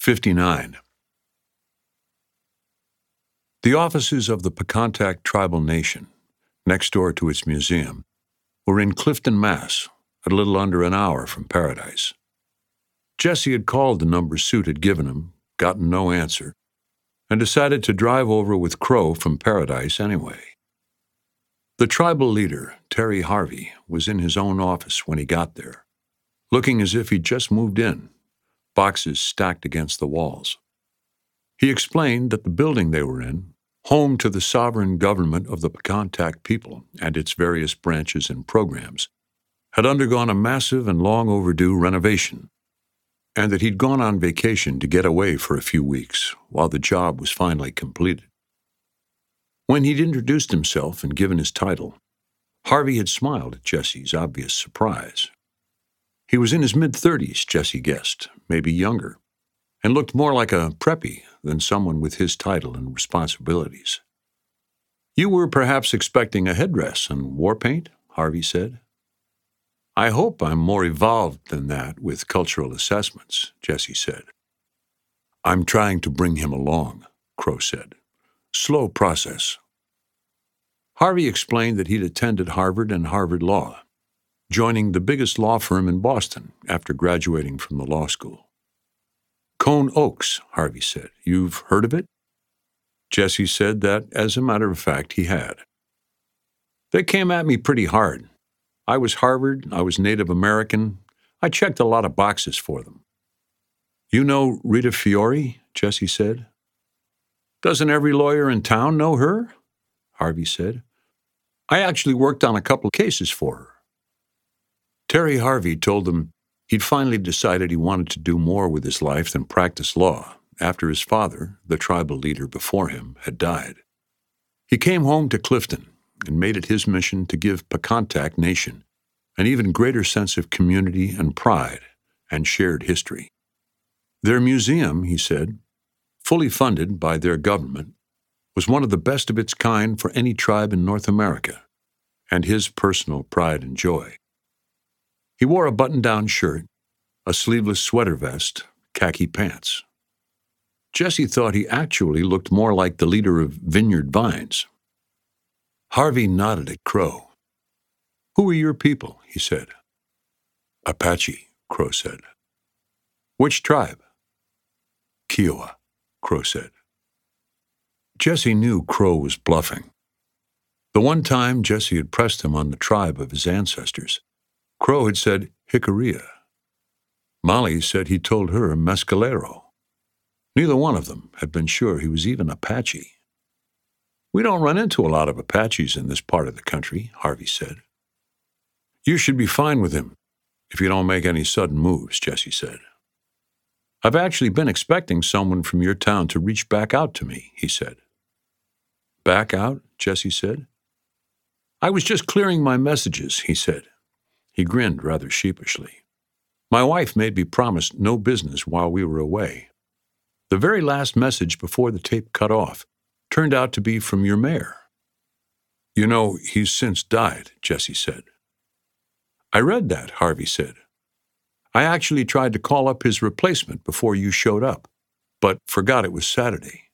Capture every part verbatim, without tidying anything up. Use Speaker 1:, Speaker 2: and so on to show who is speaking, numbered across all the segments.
Speaker 1: fifty-nine. The offices of the Pacontack Tribal Nation, next door to its museum, were in Clifton, Mass., a little under an hour from Paradise. Jesse had called the number Suit had given him, gotten no answer, and decided to drive over with Crow from Paradise anyway. The tribal leader, Terry Harvey, was in his own office when he got there, looking as if he'd just moved in, boxes stacked against the walls. He explained that the building they were in, home to the sovereign government of the Pacontack people and its various branches and programs, had undergone a massive and long overdue renovation, and that he'd gone on vacation to get away for a few weeks while the job was finally completed. When he'd introduced himself and given his title, Harvey had smiled at Jesse's obvious surprise. He was in his mid-thirties, Jesse guessed, maybe younger, and looked more like a preppy than someone with his title and responsibilities. "You were perhaps expecting a headdress and war paint?" Harvey said. "I hope I'm more evolved than that with cultural assessments," Jesse said. "I'm trying to bring him along," Crow said. "Slow process." Harvey explained that he'd attended Harvard and Harvard Law, joining the biggest law firm in Boston after graduating from the law school. "Cone Oaks," Harvey said. "You've heard of it?" Jesse said that, as a matter of fact, he had. "They came at me pretty hard. I was Harvard, I was Native American. I checked a lot of boxes for them." "You know Rita Fiore?" Jesse said. "Doesn't every lawyer in town know her?" Harvey said. "I actually worked on a couple cases for her." Terry Harvey told them he'd finally decided he wanted to do more with his life than practice law after his father, the tribal leader before him, had died. He came home to Clifton and made it his mission to give Pacontack Nation an even greater sense of community and pride and shared history. Their museum, he said, fully funded by their government, was one of the best of its kind for any tribe in North America, and his personal pride and joy. He wore a button-down shirt, a sleeveless sweater vest, khaki pants. Jesse thought he actually looked more like the leader of Vineyard Vines. Harvey nodded at Crow. "Who are your people?" he said. "Apache," Crow said. "Which tribe?" "Kiowa," Crow said. Jesse knew Crow was bluffing. The one time Jesse had pressed him on the tribe of his ancestors, Crow had said Jicarilla. Molly said he told her Mescalero. Neither one of them had been sure he was even Apache. "We don't run into a lot of Apaches in this part of the country," Harvey said. "You should be fine with him if you don't make any sudden moves," Jesse said. "I've actually been expecting someone from your town to reach back out to me," he said. "Back out?" Jesse said. "I was just clearing my messages," he said. He grinned rather sheepishly. "My wife made me promise no business while we were away. The very last message before the tape cut off turned out to be from your mayor." "You know, he's since died," Jesse said. "I read that," Harvey said. "I actually tried to call up his replacement before you showed up, but forgot it was Saturday."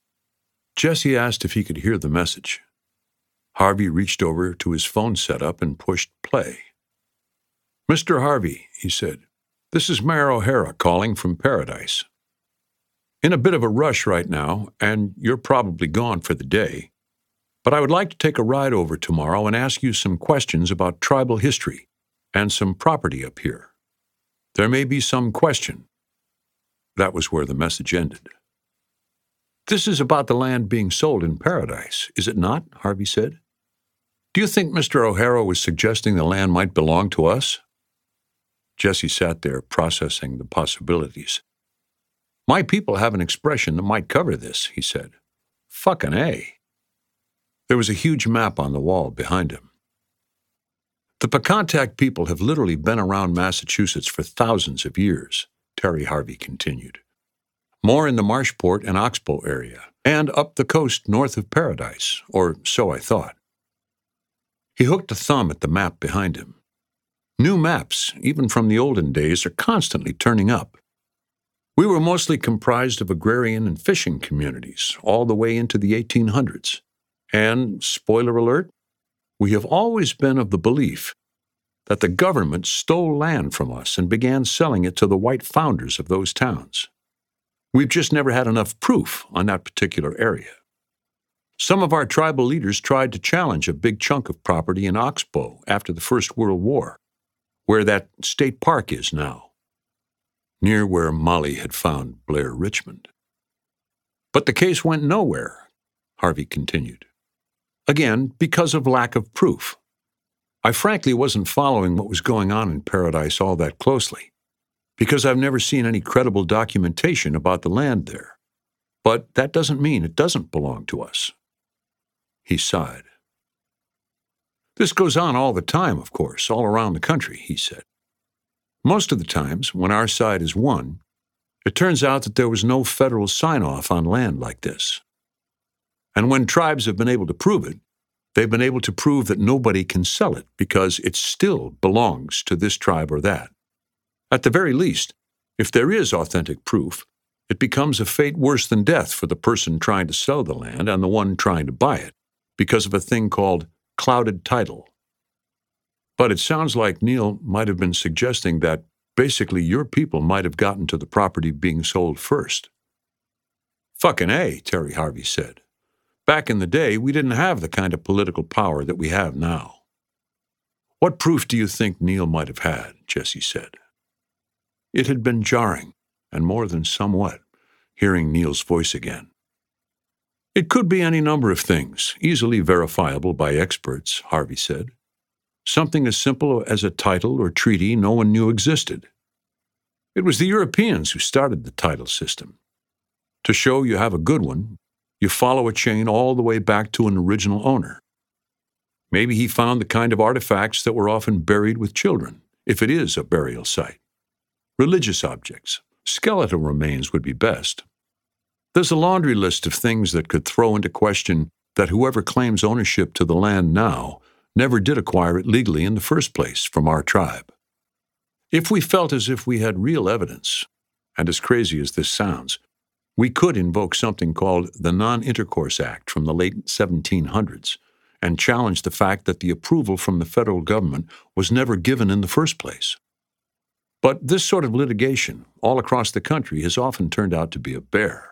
Speaker 1: Jesse asked if he could hear the message. Harvey reached over to his phone setup and pushed play. "Mister Harvey," he said, "this is Mayor O'Hara calling from Paradise. In a bit of a rush right now, and you're probably gone for the day, but I would like to take a ride over tomorrow and ask you some questions about tribal history and some property up here. There may be some question." That was where the message ended. "This is about the land being sold in Paradise, is it not?" Harvey said. "Do you think Mister O'Hara was suggesting the land might belong to us?" Jesse sat there processing the possibilities. "My people have an expression that might cover this," he said. "Fucking A." There was a huge map on the wall behind him. "The Pacontack people have literally been around Massachusetts for thousands of years," Terry Harvey continued. "More in the Marshport and Oxbow area, and up the coast north of Paradise, or so I thought." He hooked a thumb at the map behind him. "New maps, even from the olden days, are constantly turning up. We were mostly comprised of agrarian and fishing communities all the way into the eighteen hundreds. And, spoiler alert, we have always been of the belief that the government stole land from us and began selling it to the white founders of those towns. We've just never had enough proof on that particular area. Some of our tribal leaders tried to challenge a big chunk of property in Oxbow after the First World War, where that state park is now, near where Molly had found Blair Richmond. But the case went nowhere, Harvey continued. Again, because of lack of proof. I frankly wasn't following what was going on in Paradise all that closely, because I've never seen any credible documentation about the land there. But that doesn't mean it doesn't belong to us. He sighed. This goes on all the time, of course, all around the country, he said. Most of the times, when our side is won, it turns out that there was no federal sign-off on land like this. And when tribes have been able to prove it, they've been able to prove that nobody can sell it because it still belongs to this tribe or that. At the very least, if there is authentic proof, it becomes a fate worse than death for the person trying to sell the land and the one trying to buy it, because of a thing called clouded title. But it sounds like Neil might have been suggesting that basically your people might have gotten to the property being sold first. Fucking A, Terry Harvey said. Back in the day, we didn't have the kind of political power that we have now. What proof do you think Neil might have had? Jesse said. It had been jarring, and more than somewhat, hearing Neil's voice again. It could be any number of things, easily verifiable by experts, Harvey said. Something as simple as a title or treaty no one knew existed. It was the Europeans who started the title system. To show you have a good one, you follow a chain all the way back to an original owner. Maybe he found the kind of artifacts that were often buried with children, if it is a burial site. Religious objects, skeletal remains would be best. There's a laundry list of things that could throw into question that whoever claims ownership to the land now never did acquire it legally in the first place from our tribe. If we felt as if we had real evidence, and as crazy as this sounds, we could invoke something called the Non-Intercourse Act from the late seventeen hundreds and challenge the fact that the approval from the federal government was never given in the first place. But this sort of litigation all across the country has often turned out to be a bear.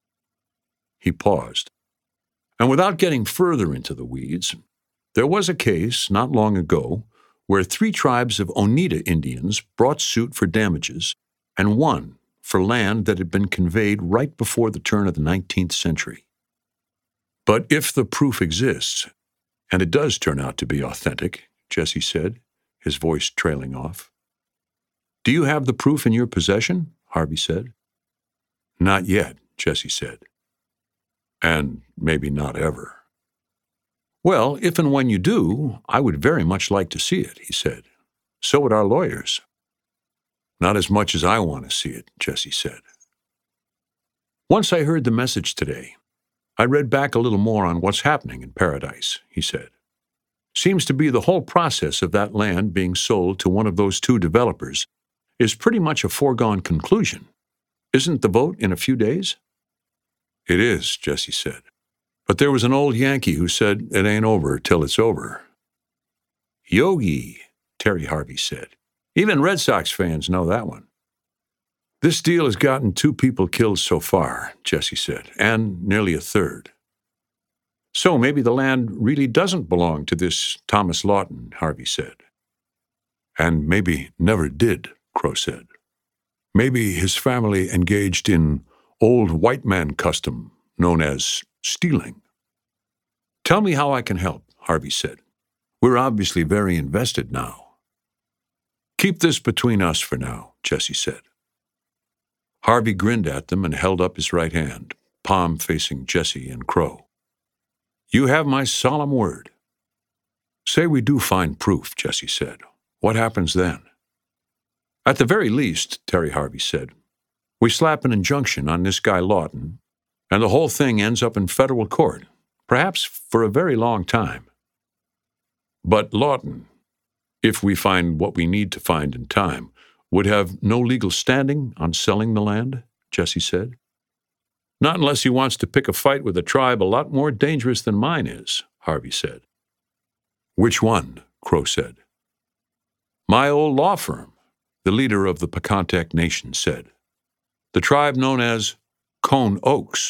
Speaker 1: He paused. And without getting further into the weeds, there was a case not long ago where three tribes of Oneida Indians brought suit for damages and won for land that had been conveyed right before the turn of the nineteenth century. But if the proof exists, and it does turn out to be authentic, Jesse said, his voice trailing off. Do you have the proof in your possession? Harvey said. Not yet, Jesse said. And maybe not ever. Well, if and when you do, I would very much like to see it, he said. So would our lawyers. Not as much as I want to see it, Jesse said. Once I heard the message today, I read back a little more on what's happening in Paradise, he said. Seems to be the whole process of that land being sold to one of those two developers is pretty much a foregone conclusion. Isn't the vote in a few days? It is, Jesse said. But there was an old Yankee who said it ain't over till it's over. Yogi, Terry Harvey said. Even Red Sox fans know that one. This deal has gotten two people killed so far, Jesse said, and nearly a third. So maybe the land really doesn't belong to this Thomas Lawton, Harvey said. And maybe never did, Crow said. Maybe his family engaged in old white man custom known as stealing. Tell me how I can help, Harvey said. We're obviously very invested now. Keep this between us for now, Jesse said. Harvey grinned at them and held up his right hand, palm facing Jesse and Crow. You have my solemn word. Say we do find proof, Jesse said. What happens then? At the very least, Terry Harvey said, we slap an injunction on this guy Lawton, and the whole thing ends up in federal court, perhaps for a very long time. But Lawton, if we find what we need to find in time, would have no legal standing on selling the land? Jesse said. Not unless he wants to pick a fight with a tribe a lot more dangerous than mine is, Harvey said. Which one? Crow said. My old law firm, the leader of the Pacontec Nation said. The tribe known as Cone Oaks.